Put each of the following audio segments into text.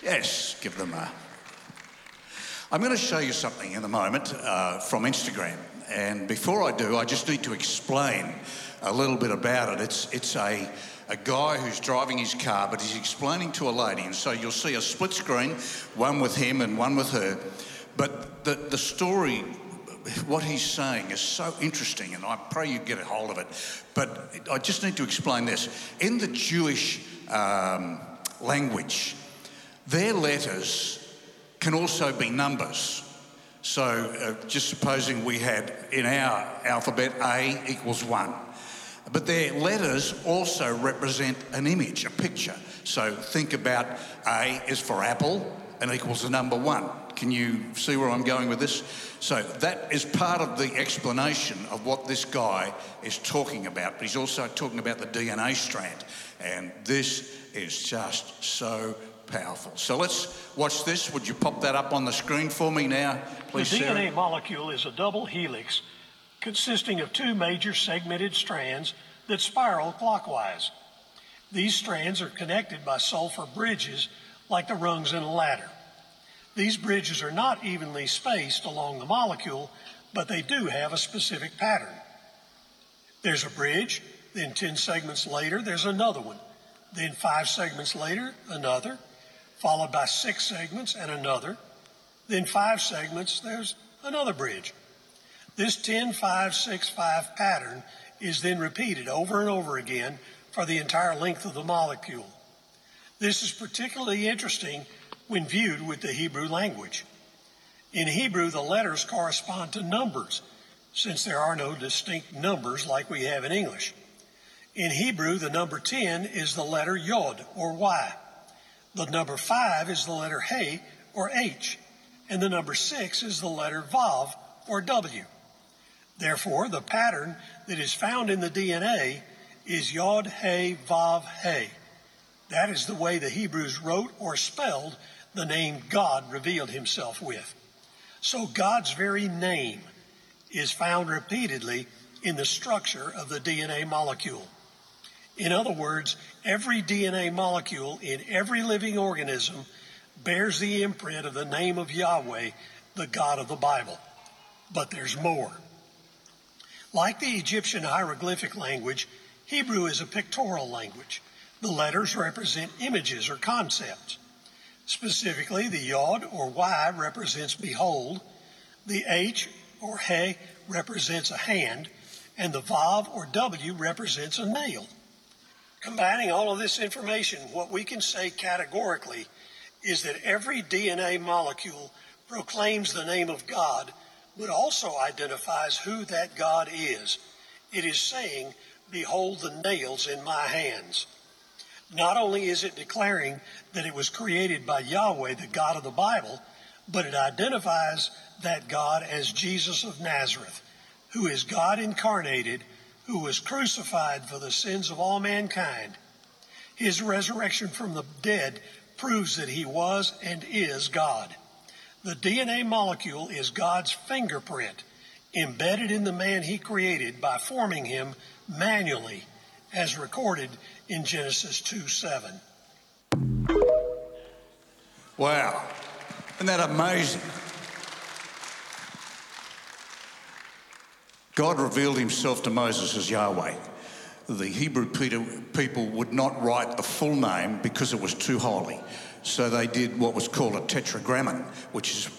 Yes, give them a... I'm going to show you something in a moment from Instagram. And before I do, I just need to explain a little bit about it. It's a guy who's driving his car, but he's explaining to a lady. And so you'll see a split screen, one with him and one with her. But the story, what he's saying is so interesting, and I pray you get a hold of it. But I just need to explain this. In the Jewish language, their letters can also be numbers. So just supposing we had in our alphabet A equals 1. But their letters also represent an image, a picture. So think about A is for apple and equals the number 1. Can you see where I'm going with this? So that is part of the explanation of what this guy is talking about. But he's also talking about the DNA strand. And this is just so powerful. So let's watch this. Would you pop that up on the screen for me now, please, The Sarah? DNA molecule is a double helix consisting of 2 major segmented strands that spiral clockwise. These strands are connected by sulfur bridges like the rungs in a ladder. These bridges are not evenly spaced along the molecule, but they do have a specific pattern. There's a bridge, then 10 segments later, there's another one. Then 5 segments later, another, followed by 6 segments and another. Then 5 segments, there's another bridge. This 10-5-6-5 pattern is then repeated over and over again for the entire length of the molecule. This is particularly interesting when viewed with the Hebrew language. In Hebrew, the letters correspond to numbers, since there are no distinct numbers like we have in English. In Hebrew, the number 10 is the letter Yod, or Y. The number 5 is the letter He, or H. And the number 6 is the letter Vav, or W. Therefore, the pattern that is found in the DNA is Yod, He, Vav, He. That is the way the Hebrews wrote or spelled the name God revealed himself with. So God's very name is found repeatedly in the structure of the DNA molecule. In other words, every DNA molecule in every living organism bears the imprint of the name of Yahweh, the God of the Bible. But there's more. Like the Egyptian hieroglyphic language, Hebrew is a pictorial language. The letters represent images or concepts. Specifically, the Yod or Y represents behold, the H or He represents a hand, and the Vav or W represents a nail. Combining all of this information, what we can say categorically is that every DNA molecule proclaims the name of God, but also identifies who that God is. It is saying, behold the nails in my hands. Not only is it declaring that it was created by Yahweh, the God of the Bible, but it identifies that God as Jesus of Nazareth, who is God incarnated, who was crucified for the sins of all mankind. His resurrection from the dead proves that he was and is God. The DNA molecule is God's fingerprint, embedded in the man he created by forming him manually, as recorded in Genesis 2:7. Wow, isn't that amazing? God revealed himself to Moses as Yahweh. The Hebrew people would not write the full name because it was too holy. So they did what was called a tetragrammaton, which is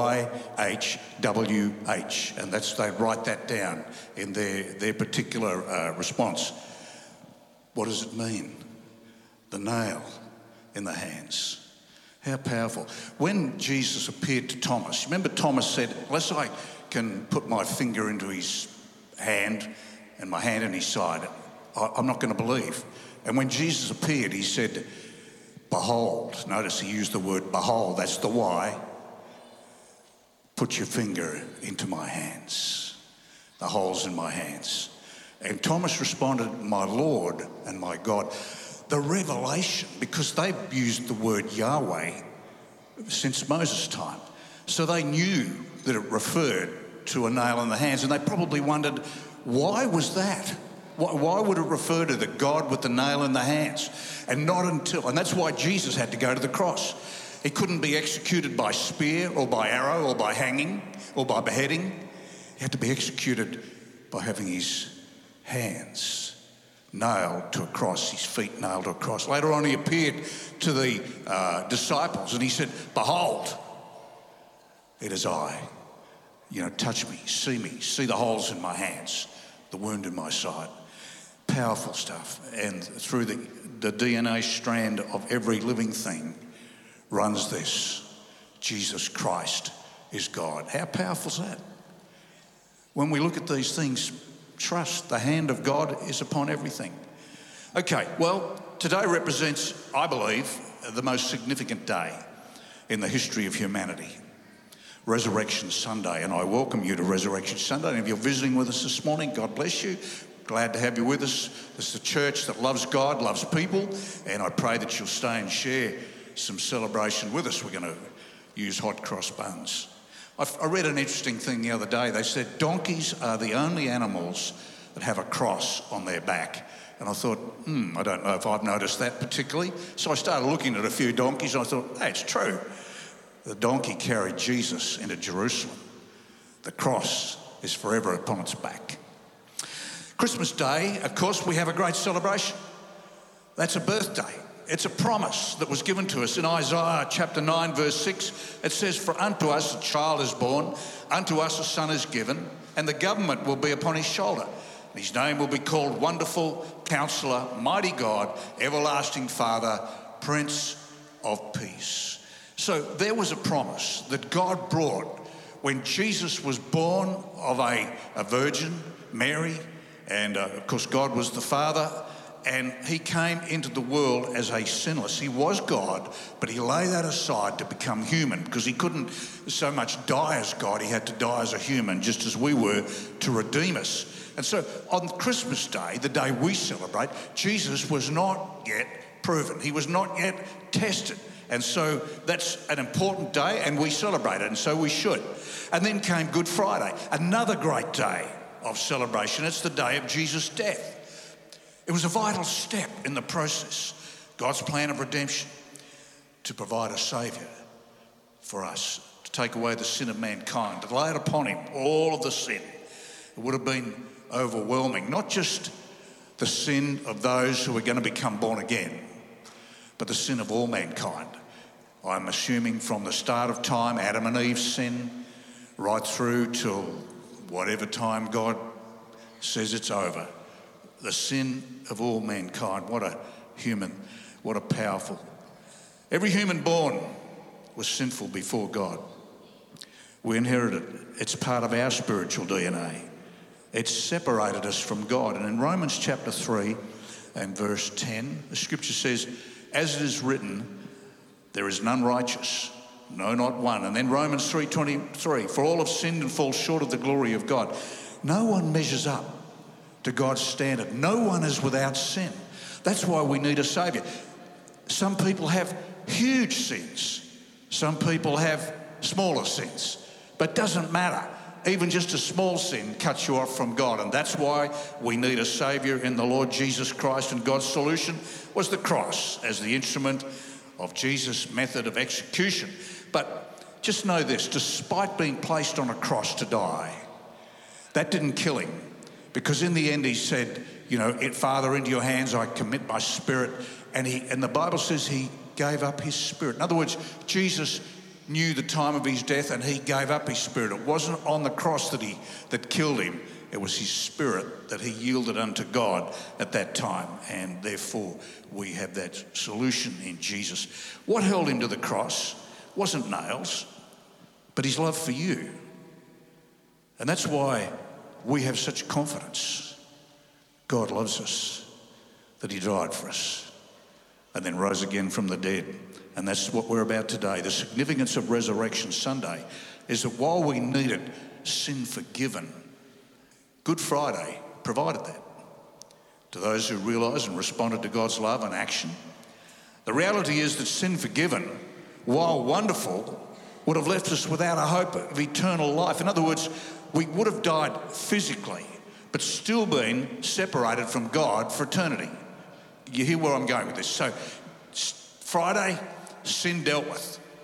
YHWH, and they write that down in their particular response. What does it mean? The nail in the hands. How powerful. When Jesus appeared to Thomas, remember Thomas said, unless I can put my finger into his hand and my hand in his side, I'm not going to believe. And when Jesus appeared, he said, behold. Notice he used the word behold, that's the Y. Put your finger into my hands, the holes in my hands. And Thomas responded, my Lord and my God. The revelation, because they've used the word Yahweh since Moses' time. So they knew that it referred to a nail in the hands, and they probably wondered, why was that? Why would it refer to the God with the nail in the hands? And not until, and that's why Jesus had to go to the cross. He couldn't be executed by spear or by arrow or by hanging or by beheading. He had to be executed by having his hands nailed to a cross, his feet nailed to a cross. Later on, he appeared to the disciples and he said, "Behold, it is I. Touch me, see the holes in my hands, the wound in my side." Powerful stuff. And through the DNA strand of every living thing runs this: Jesus Christ is God. How powerful is that? When we look at these things, trust the hand of God is upon everything. Okay, well, today represents, I believe, the most significant day in the history of humanity. Resurrection Sunday, and I welcome you to Resurrection Sunday. And if you're visiting with us this morning, God bless you. Glad to have you with us. This is a church that loves God, loves people, and I pray that you'll stay and share some celebration with us. We're going to use hot cross buns. I read an interesting thing the other day. They said donkeys are the only animals that have a cross on their back. And I thought, I don't know if I've noticed that particularly. So I started looking at a few donkeys and I thought, hey, it's true. The donkey carried Jesus into Jerusalem. The cross is forever upon its back. Christmas Day, of course, we have a great celebration. That's a birthday. It's a promise that was given to us in Isaiah chapter 9, verse 6. It says, "For unto us a child is born, unto us a son is given, and the government will be upon his shoulder. His name will be called Wonderful Counselor, Mighty God, Everlasting Father, Prince of Peace." So there was a promise that God brought when Jesus was born of a virgin, Mary, and of course God was the Father, and he came into the world as a sinless. He was God, but he laid that aside to become human because he couldn't so much die as God, he had to die as a human, just as we were, to redeem us. And so on Christmas Day, the day we celebrate, Jesus was not yet proven. He was not yet tested. And so that's an important day and we celebrate it, and so we should. And then came Good Friday, another great day of celebration. It's the day of Jesus' death. It was a vital step in the process, God's plan of redemption, to provide a saviour for us, to take away the sin of mankind, to lay it upon him, all of the sin. It would have been overwhelming, not just the sin of those who are going to become born again, but the sin of all mankind. I'm assuming from the start of time, Adam and Eve's sin, right through till whatever time God says it's over. The sin of all mankind. What a powerful. Every human born was sinful before God. We inherited it. It's part of our spiritual DNA. It's separated us from God. And in Romans chapter 3 and verse 10, the scripture says, "As it is written, there is none righteous, no, not one." And then Romans 3:23, "For all have sinned and fall short of the glory of God." No one measures up to God's standard. No one is without sin. That's why we need a saviour. Some people have huge sins. Some people have smaller sins. But it doesn't matter. Even just a small sin cuts you off from God. And that's why we need a saviour in the Lord Jesus Christ. And God's solution was the cross as the instrument of Jesus' method of execution. But just know this, despite being placed on a cross to die, that didn't kill him. Because in the end he said, "Father, into your hands I commit my spirit." And the Bible says he gave up his spirit. In other words, Jesus knew the time of his death and he gave up his spirit. It wasn't on the cross that killed him. It was his spirit that he yielded unto God at that time. And therefore we have that solution in Jesus. What held him to the cross wasn't nails, but his love for you. And that's why we have such confidence. God loves us, that he died for us and then rose again from the dead. And that's what we're about today. The significance of Resurrection Sunday is that while we needed sin forgiven, Good Friday provided that to those who realised and responded to God's love and action. The reality is that sin forgiven, while wonderful, would have left us without a hope of eternal life. In other words, we would have died physically, but still been separated from God for eternity. You hear where I'm going with this? So Friday, sin dealt with.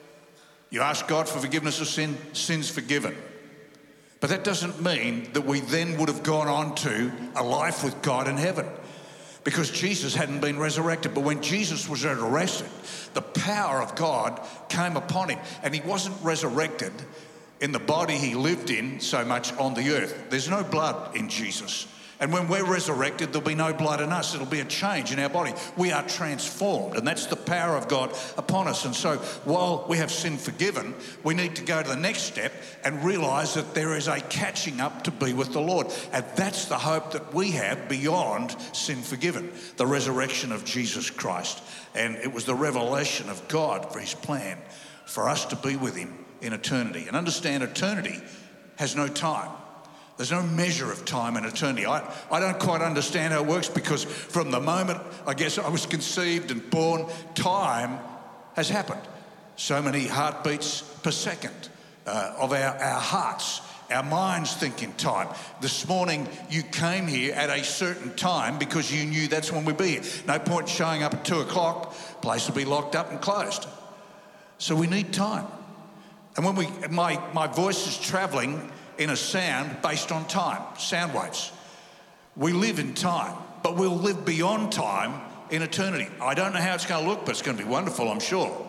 You ask God for forgiveness of sin, sin's forgiven. But that doesn't mean that we then would have gone on to a life with God in heaven, because Jesus hadn't been resurrected. But when Jesus was resurrected, the power of God came upon him, and he wasn't resurrected in the body he lived in so much on the earth. There's no blood in Jesus. And when we're resurrected, there'll be no blood in us. It'll be a change in our body. We are transformed, and that's the power of God upon us. And so while we have sin forgiven, we need to go to the next step and realise that there is a catching up to be with the Lord. And that's the hope that we have beyond sin forgiven, the resurrection of Jesus Christ. And it was the revelation of God for his plan for us to be with him in eternity. And understand, eternity has no time. There's no measure of time in eternity. I don't quite understand how it works, because from the moment, I guess, I was conceived and born, time has happened. So many heartbeats per second of our hearts. Our minds think in time. This morning, you came here at a certain time because you knew that's when we'd be here. No point showing up at 2 o'clock, place will be locked up and closed. So we need time. And when my voice is travelling in a sound based on time, sound waves. We live in time, but we'll live beyond time in eternity. I don't know how it's going to look, but it's going to be wonderful, I'm sure.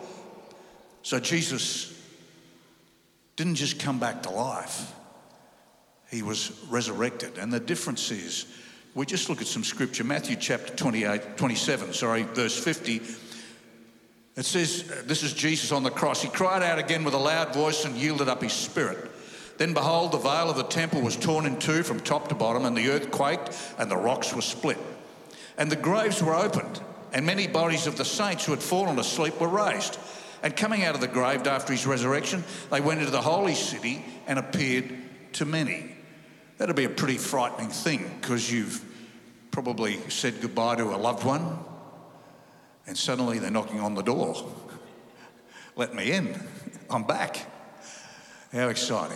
So Jesus didn't just come back to life. He was resurrected. And the difference is, we just look at some scripture, Matthew chapter 27, verse 50. It says, this is Jesus on the cross. He cried out again with a loud voice and yielded up his spirit. Then behold, the veil of the temple was torn in two from top to bottom, and the earth quaked, and the rocks were split. And the graves were opened, and many bodies of the saints who had fallen asleep were raised. And coming out of the grave after his resurrection, they went into the holy city and appeared to many. That'd be a pretty frightening thing, because you've probably said goodbye to a loved one, and suddenly they're knocking on the door. Let me in. I'm back. How exciting.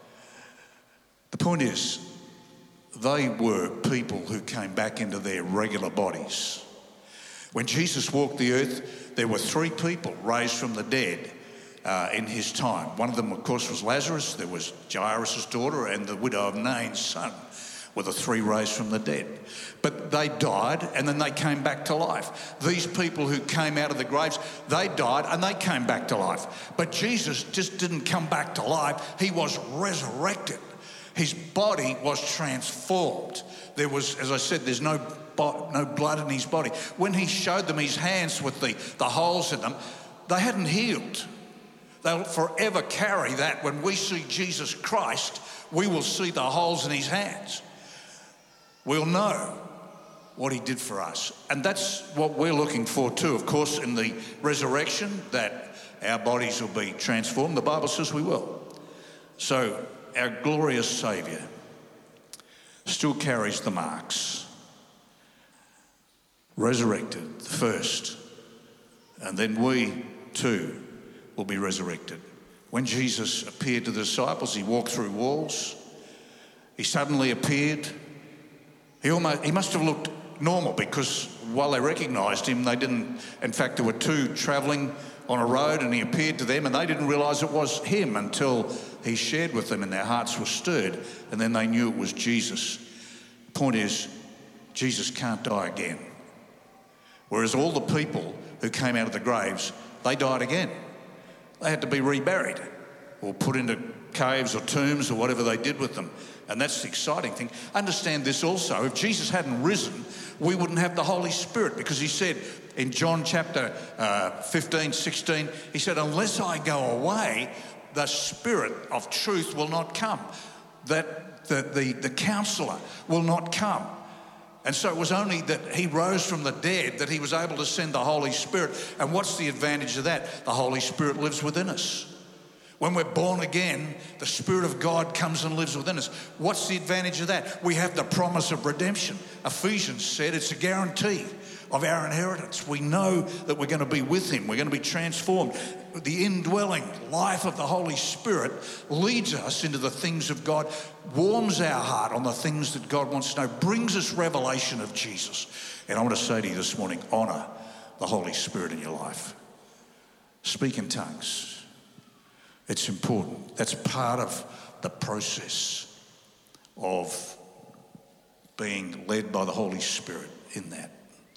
The point is, they were people who came back into their regular bodies. When Jesus walked the earth, there were 3 people raised from the dead in his time. One of them, of course, was Lazarus. There was Jairus' daughter, and the widow of Nain's son were the 3 raised from the dead. But they died, and then they came back to life. These people who came out of the graves, they died and they came back to life. But Jesus just didn't come back to life. He was resurrected. His body was transformed. There was, as I said, there's no blood in his body. When he showed them his hands with the holes in them, they hadn't healed. They'll forever carry that. When we see Jesus Christ, we will see the holes in his hands. We'll know what he did for us. And that's what we're looking for too, of course, in the resurrection, that our bodies will be transformed. The Bible says we will. So our glorious Saviour still carries the marks. Resurrected first, and then we too will be resurrected. When Jesus appeared to the disciples, he walked through walls. He suddenly appeared. He must have looked normal, because while they recognised him, they didn't. In fact, there were 2 travelling on a road, and he appeared to them, and they didn't realise it was him until he shared with them, and their hearts were stirred, and then they knew it was Jesus. The point is, Jesus can't die again. Whereas all the people who came out of the graves, they died again. They had to be reburied or put into caves or tombs or whatever they did with them. And that's the exciting thing. Understand this also. If Jesus hadn't risen, we wouldn't have the Holy Spirit, because he said in John chapter 15, 16, he said, unless I go away, the Spirit of truth will not come. That the Counselor will not come. And so it was only that he rose from the dead that he was able to send the Holy Spirit. And what's the advantage of that? The Holy Spirit lives within us. When we're born again, the Spirit of God comes and lives within us. What's the advantage of that? We have the promise of redemption. Ephesians said it's a guarantee of our inheritance. We know that we're going to be with him. We're going to be transformed. The indwelling life of the Holy Spirit leads us into the things of God, warms our heart on the things that God wants to know, brings us revelation of Jesus. And I want to say to you this morning, honour the Holy Spirit in your life. Speak in tongues. It's important. That's part of the process of being led by the Holy Spirit in that.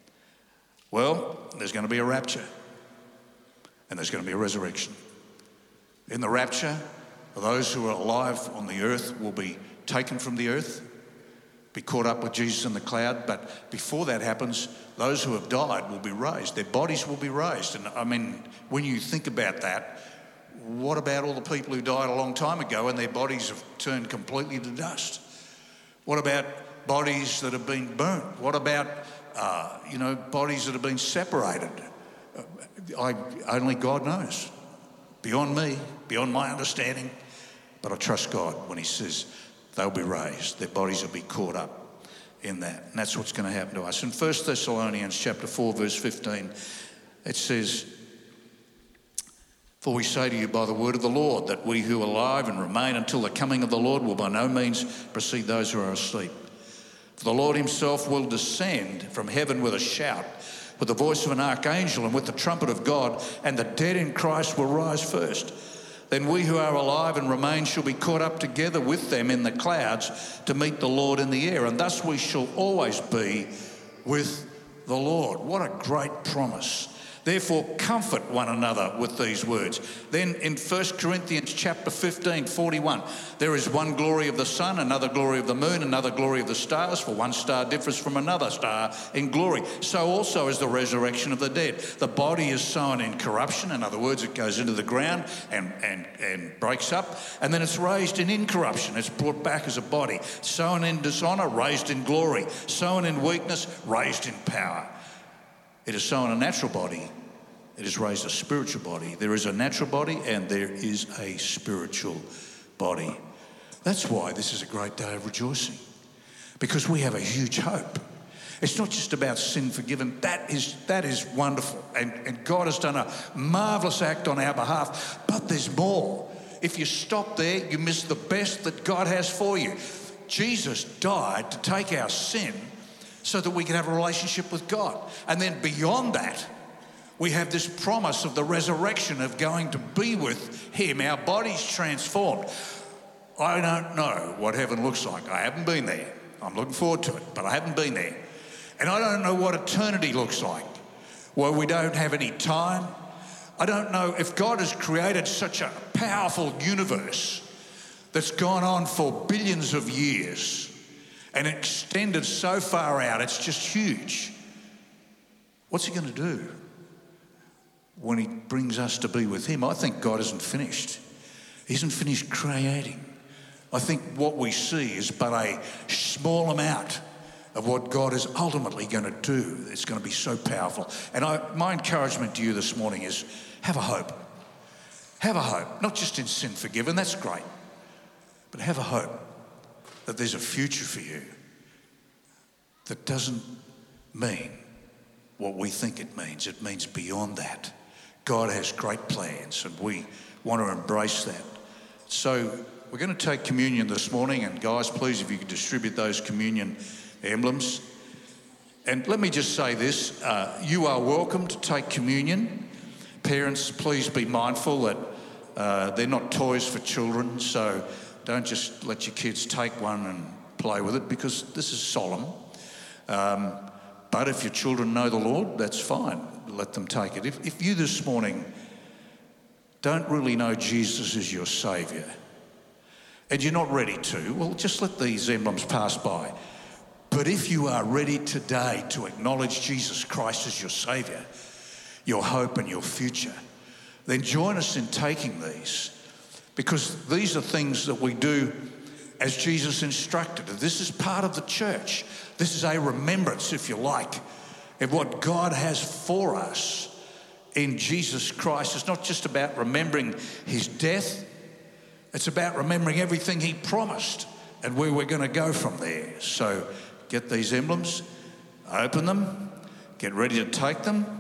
Well, there's going to be a rapture and there's going to be a resurrection. In the rapture, those who are alive on the earth will be taken from the earth, be caught up with Jesus in the cloud. But before that happens, those who have died will be raised. Their bodies will be raised. And I mean, when you think about that, what about all the people who died a long time ago and their bodies have turned completely to dust? What about bodies that have been burnt? What about, bodies that have been separated? Only God knows. Beyond me, beyond my understanding. But I trust God when he says they'll be raised. Their bodies will be caught up in that. And that's what's going to happen to us. In 1 Thessalonians chapter 4, verse 15, it says, "For we say to you by the word of the Lord that we who are alive and remain until the coming of the Lord will by no means precede those who are asleep. For the Lord himself will descend from heaven with a shout, with the voice of an archangel and with the trumpet of God, and the dead in Christ will rise first. Then we who are alive and remain shall be caught up together with them in the clouds to meet the Lord in the air, and thus we shall always be with the Lord." What a great promise. Therefore, comfort one another with these words. Then in 1 Corinthians chapter 15, 41, "There is one glory of the sun, another glory of the moon, another glory of the stars, for one star differs from another star in glory. So also is the resurrection of the dead. The body is sown in corruption," in other words, it goes into the ground and breaks up, "and then it's raised in incorruption." It's brought back as a body. "Sown in dishonour, raised in glory. Sown in weakness, raised in power." It is sown a natural body, it is raised a spiritual body. There is a natural body and there is a spiritual body. That's why this is a great day of rejoicing, because we have a huge hope. It's not just about sin forgiven. That is wonderful, and God has done a marvellous act on our behalf, but there's more. If you stop there, you miss the best that God has for you. Jesus died to take our sin so that we can have a relationship with God. And then beyond that, we have this promise of the resurrection, of going to be with him, our bodies transformed. I don't know what heaven looks like. I haven't been there. I'm looking forward to it, but I haven't been there. And I don't know what eternity looks like, where we don't have any time. I don't know if God has created such a powerful universe that's gone on for billions of years and extended so far out, it's just huge. What's he going to do when he brings us to be with him? I think God isn't finished. He isn't finished creating. I think what we see is but a small amount of what God is ultimately going to do. It's going to be so powerful. And my encouragement to you this morning is have a hope. Have a hope, not just in sin forgiven, that's great, but have a hope that there's a future for you that doesn't mean what we think it means. It means beyond that. God has great plans and we want to embrace that. So we're going to take communion this morning, and guys, please, if you could distribute those communion emblems. And let me just say this, you are welcome to take communion. Parents, please be mindful that they're not toys for children, so don't just let your kids take one and play with it, because this is solemn. But if your children know the Lord, that's fine. Let them take it. If you this morning don't really know Jesus as your Saviour and you're not ready to, well, just let these emblems pass by. But if you are ready today to acknowledge Jesus Christ as your Saviour, your hope and your future, then join us in taking these, because these are things that we do as Jesus instructed. This is part of the church. This is a remembrance, if you like, of what God has for us in Jesus Christ. It's not just about remembering his death. It's about remembering everything he promised and where we're going to go from there. So get these emblems, open them, get ready to take them.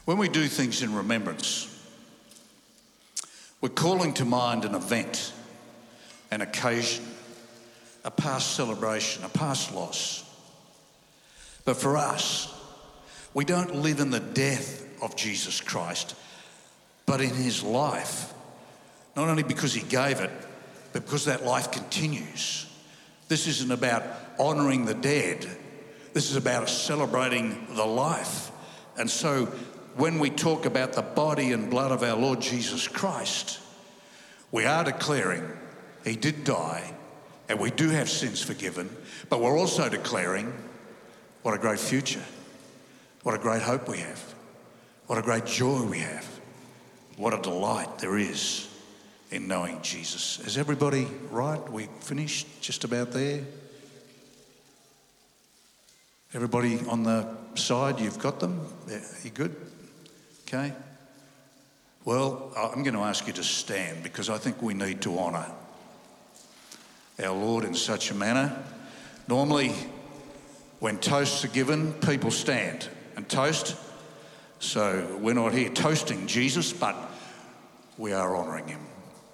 When we do things in remembrance, we're calling to mind an event, an occasion, a past celebration, a past loss. But for us, we don't live in the death of Jesus Christ, but in his life. Not only because he gave it, but because that life continues. This isn't about honouring the dead. This is about celebrating the life. And so when we talk about the body and blood of our Lord Jesus Christ, we are declaring he did die and we do have sins forgiven, but we're also declaring what a great future, what a great hope we have, what a great joy we have, what a delight there is in knowing Jesus. Is everybody right? We finished just about there? Everybody on the side, you've got them? Yeah, you good? Okay. Well, I'm going to ask you to stand because I think we need to honour our Lord in such a manner. Normally, when toasts are given, people stand and toast. So we're not here toasting Jesus, but we are honouring him.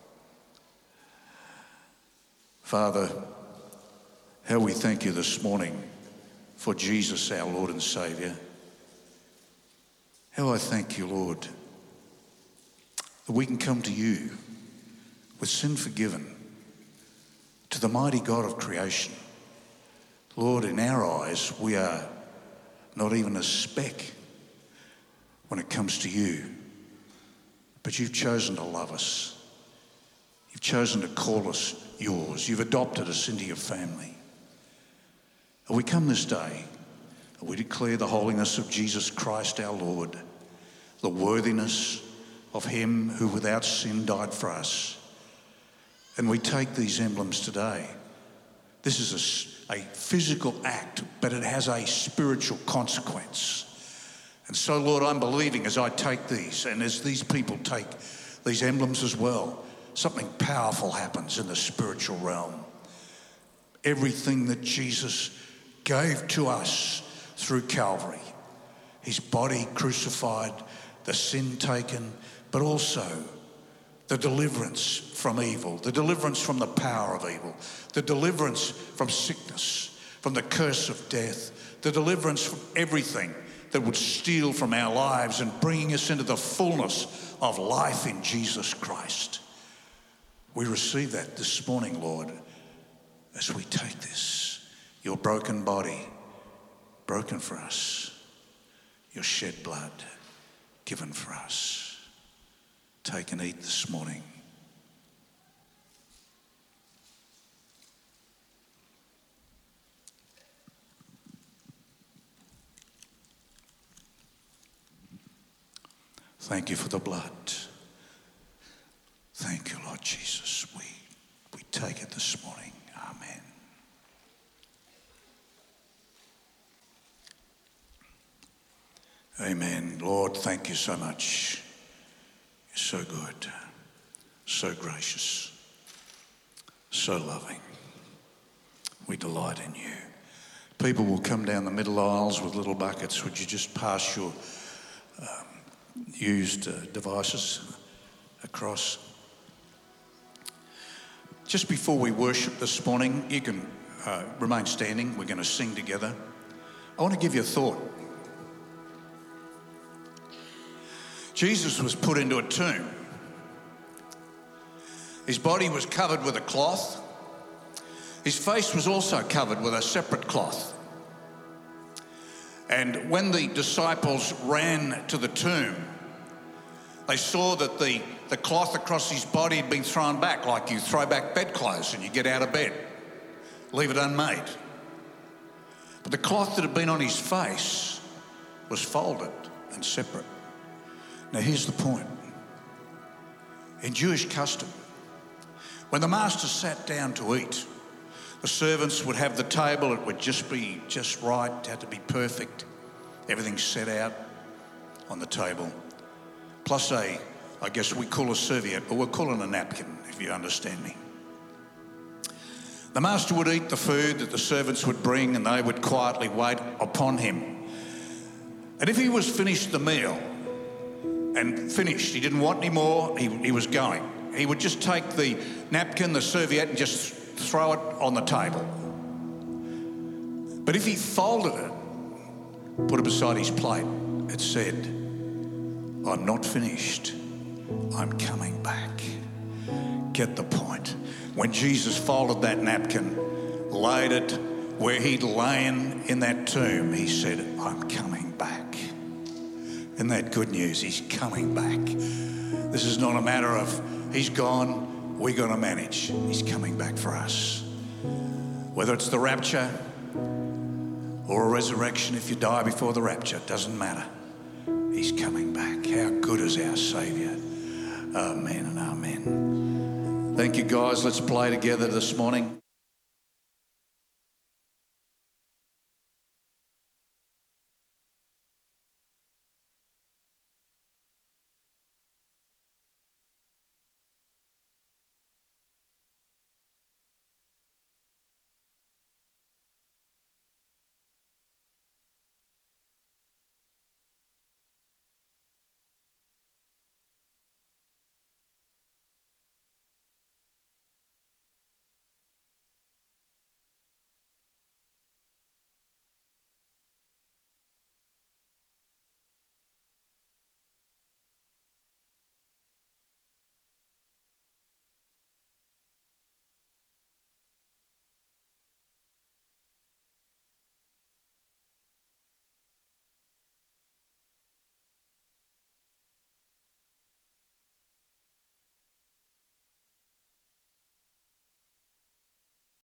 Father, how we thank you this morning for Jesus, our Lord and Saviour. How I thank you, Lord, that we can come to you with sin forgiven, to the mighty God of creation. Lord, in our eyes, we are not even a speck when it comes to you, but you've chosen to love us. You've chosen to call us yours. You've adopted us into your family. And we come this day and we declare the holiness of Jesus Christ our Lord, the worthiness of him who without sin died for us. And we take these emblems today. This is a physical act, but it has a spiritual consequence. And so, Lord, I'm believing as I take these and as these people take these emblems as well, something powerful happens in the spiritual realm. Everything that Jesus gave to us through Calvary, his body crucified, the sin taken, but also the deliverance from evil, the deliverance from the power of evil, the deliverance from sickness, from the curse of death, the deliverance from everything that would steal from our lives and bringing us into the fullness of life in Jesus Christ. We receive that this morning, Lord, as we take this, your broken body, broken for us, your shed blood, given for us. Take and eat this morning. Thank you for the blood. Thank you, Lord Jesus. We take it this morning. Amen. Amen. Lord, thank you so much. You're so good, so gracious, so loving. We delight in you. People will come down the middle aisles with little buckets. Would you just pass your used devices across? Just before we worship this morning, you can remain standing. We're going to sing together. I want to give you a thought. Jesus was put into a tomb. His body was covered with a cloth. His face was also covered with a separate cloth. And when the disciples ran to the tomb, they saw that the cloth across his body had been thrown back, like you throw back bedclothes and you get out of bed, leave it unmade. But the cloth that had been on his face was folded and separate. Now here's the point. In Jewish custom, when the master sat down to eat, the servants would have the table. It would just be just right, it had to be perfect. Everything set out on the table. Plus I guess we call a serviette, but we'll call it a napkin, if you understand me. The master would eat the food that the servants would bring and they would quietly wait upon him. And if he was finished the meal, and finished. He didn't want any more. He was going. He would just take the napkin, the serviette, and just throw it on the table. But if he folded it, put it beside his plate, it said, I'm not finished. I'm coming back. Get the point. When Jesus folded that napkin, laid it where he'd lain in that tomb, he said, I'm coming back. Isn't that good news? He's coming back. This is not a matter of he's gone, we're going to manage. He's coming back for us. Whether it's the rapture or a resurrection, if you die before the rapture, it doesn't matter. He's coming back. How good is our Saviour? Amen and amen. Thank you, guys. Let's play together this morning.